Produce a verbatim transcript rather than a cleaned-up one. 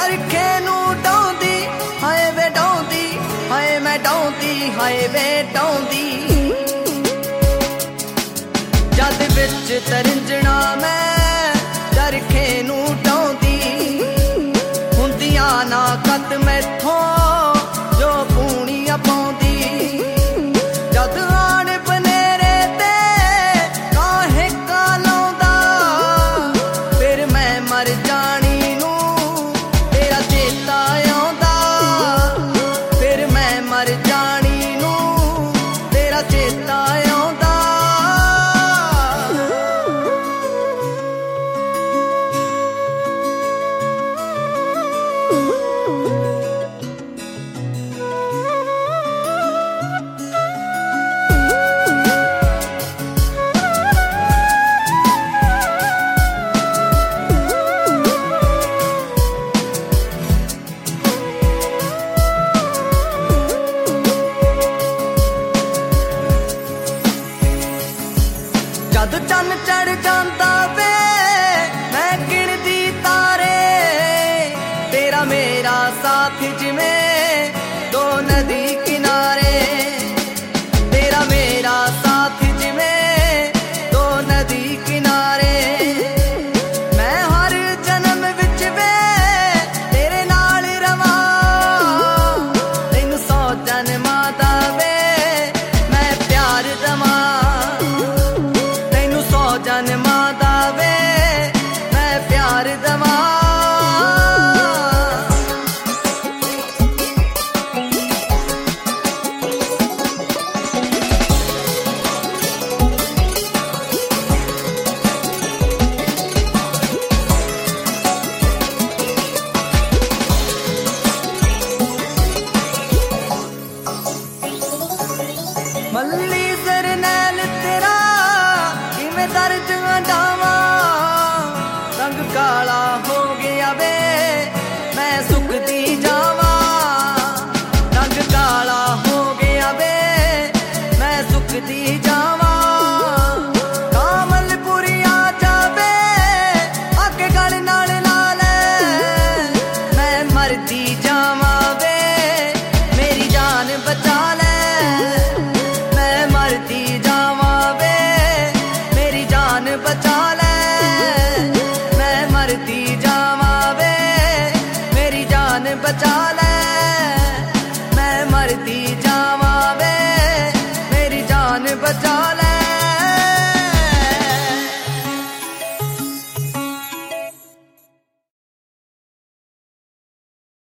ਚਰਖੇ ਨੂੰ ਡਾਉਂਦੀ ਹਾਏ ਵੇ ਡਾਉਂਦੀ ਹਾਏ ਮੈਂ ਡਾਉਂਦੀ ਹਾਏ ਵੇ ਡਾਉਂਦੀ ਜਦ ਵਿੱਚ ਤਰੰਜਣਾ ਮੈਂ ਚਰਖੇ ਨੂੰ ਡਾਉਂਦੀ ਹੁੰਦੀਆਂ ਨਾ ਕਤ ਮੈਥੋਂ ਜੋ ਪੂਣੀਆਂ ਪਾਉਂਦੀ ਜਦ ਆਣ ਬਨੇਰੇ ਤੇ ਕਾਹੇ ਕਾ ਲਾਉਂਦਾ ਫਿਰ ਮੈਂ ਮਰ ਜਾਣੀ ਨੂੰ ਤੇਰਾ ਚੇਤਾ ਆਉਂਦਾ ਫਿਰ ਮੈਂ ਮਰ ਜਾਣੀ ਨੂੰ ਤੇਰਾ ਚੇਤਾ ਆਉਂਦਾ ਜਦ ਚੰਨ ਚੜ ਜਾਂਦਾ ਵੇ ਮੈਂ ਗਿਣਦੀ ਤਾਰੇ ਤੇਰਾ ਮੇਰਾ ਸਾਥ ਜਿਵੇਂ ਦੋ ਨਦੀ